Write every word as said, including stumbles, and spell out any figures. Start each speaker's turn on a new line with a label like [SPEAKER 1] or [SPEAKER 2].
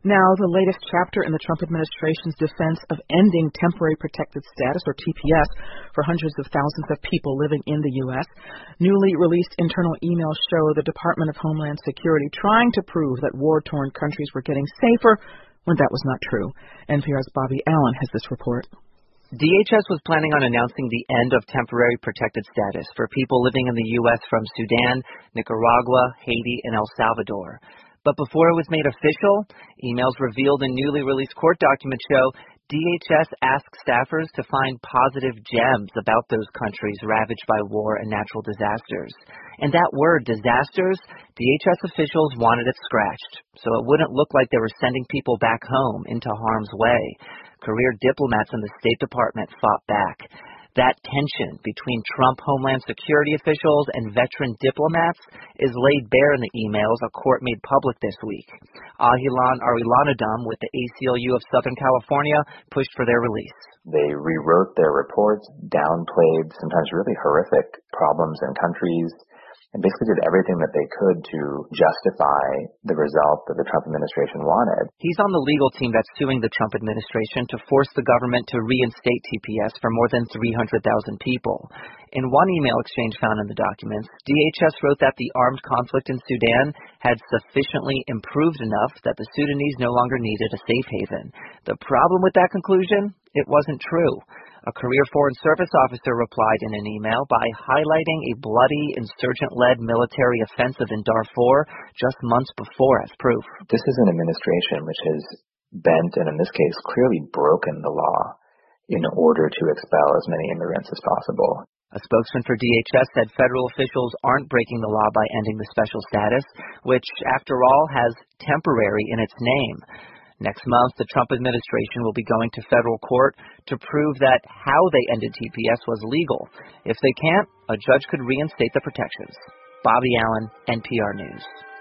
[SPEAKER 1] Now, the latest chapter in the Trump administration's defense of ending temporary protected status, or T P S, for hundreds of thousands of people living in the U S. Newly released internal emails show the Department of Homeland Security trying to prove that war-torn countries were getting safer when that was not true. N P R's Bobby Allen has this report.
[SPEAKER 2] D H S was planning on announcing the end of temporary protected status for people living in the U S from Sudan, Nicaragua, Haiti, and El Salvador. But before it was made official, emails revealed in newly released court documents show D H S asked staffers to find positive gems about those countries ravaged by war and natural disasters. And that word, disasters, D H S officials wanted it scratched, so it wouldn't look like they were sending people back home into harm's way. Career diplomats in the State Department fought back. That tension between Trump Homeland Security officials and veteran diplomats is laid bare in the emails a court made public this week. Ahilan Arilanadam with the A C L U of Southern California pushed for their release.
[SPEAKER 3] They rewrote their reports, downplayed sometimes really horrific problems in countries, and basically did everything that they could to justify the result that the Trump administration wanted.
[SPEAKER 2] He's on the legal team that's suing the Trump administration to force the government to reinstate T P S for more than three hundred thousand people. In one email exchange found in the documents, D H S wrote that the armed conflict in Sudan had sufficiently improved enough that the Sudanese no longer needed a safe haven. The problem with that conclusion? It wasn't true. A career Foreign Service officer replied in an email by highlighting a bloody, insurgent-led military offensive in Darfur just months before as proof.
[SPEAKER 3] This is an administration which has bent, and in this case clearly broken the law in order to expel as many immigrants as possible.
[SPEAKER 2] A spokesman for D H S said federal officials aren't breaking the law by ending the special status, which, after all, has temporary in its name. Next month, the Trump administration will be going to federal court to prove that how they ended T P S was legal. If they can't, a judge could reinstate the protections. Bobby Allen, N P R News.